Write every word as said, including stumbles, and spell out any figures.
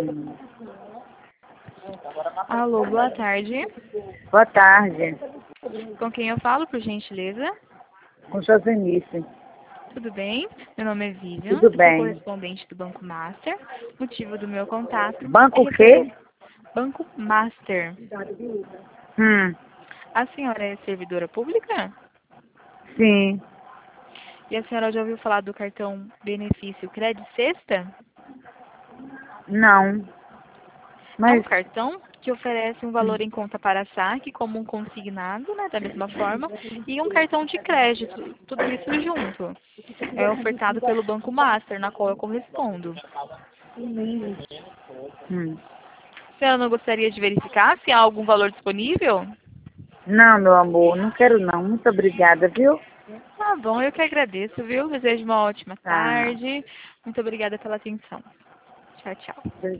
Alô, boa tarde. Boa tarde. Com quem eu falo, por gentileza? Com Josenice. Tudo bem? Meu nome é Vivian, Tudo sou bem. correspondente do Banco Master. Motivo do meu contato... Banco é o quê? Banco Master. Hum, A senhora é servidora pública? sim. E a senhora já ouviu falar do cartão benefício Crédito Sexta? Não. É um Mas, cartão que oferece um valor em conta para saque, como um consignado, né, da mesma forma, e um cartão de crédito, tudo isso junto. É ofertado pelo Banco Master, na qual eu correspondo. hum. A senhora não gostaria de verificar se há algum valor disponível? Não, meu amor, não quero não. Muito obrigada, viu? Tá bom, eu que agradeço, viu? Desejo uma ótima Tá. tarde. Muito obrigada pela atenção. Tchau, tchau.